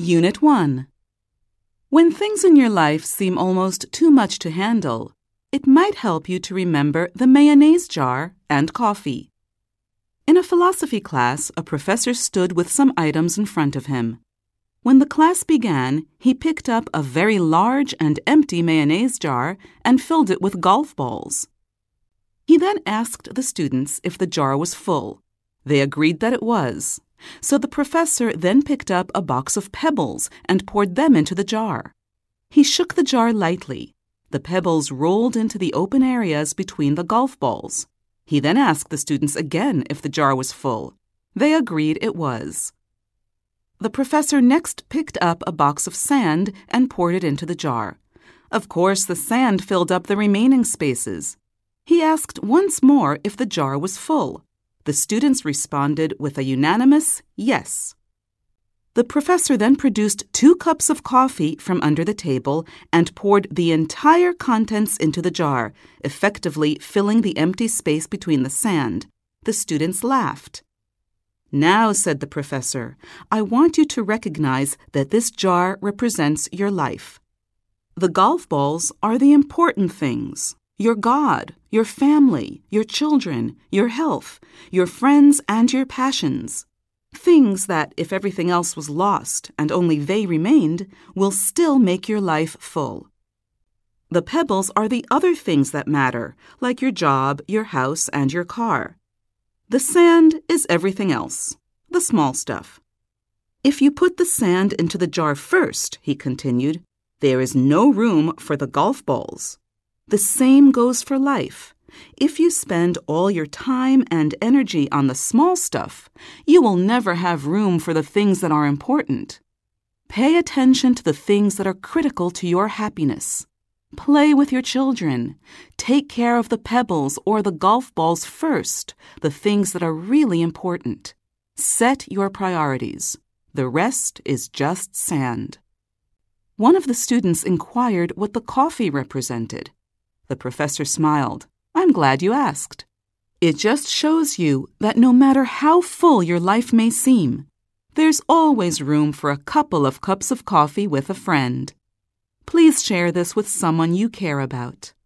Unit 1. When things in your life seem almost too much to handle, it might help you to remember the mayonnaise jar and coffee. In a philosophy class, a professor stood with some items in front of him. When the class began, he picked up a very large and empty mayonnaise jar and filled it with golf balls. He then asked the students if the jar was full. They agreed that it was. So the professor then picked up a box of pebbles and poured them into the jar. He shook the jar lightly. The pebbles rolled into the open areas between the golf balls. He then asked the students again if the jar was full. They agreed it was. The professor next picked up a box of sand and poured it into the jar. Of course, the sand filled up the remaining spaces. He asked once more if the jar was full. The students responded with a unanimous yes. The professor then produced 2 cups of coffee from under the table and poured the entire contents into the jar, effectively filling the empty space between the sand. The students laughed. "Now," said the professor, "I want you to recognize that this jar represents your life. The golf balls are the important things. Your God, your family, your children, your health, your friends, and your passions. Things that, if everything else was lost and only they remained, will still make your life full. The pebbles are the other things that matter, like your job, your house, and your car. The sand is everything else, the small stuff. If you put the sand into the jar first," he continued, "there is no room for the golf balls. The same goes for life. If you spend all your time and energy on the small stuff, you will never have room for the things that are important. Pay attention to the things that are critical to your happiness. Play with your children. Take care of the pebbles or the golf balls first, the things that are really important. Set your priorities. The rest is just sand." One of the students inquired what the coffee represented. The professor smiled. "I'm glad you asked. It just shows you that no matter how full your life may seem, there's always room for a couple of cups of coffee with a friend. Please share this with someone you care about.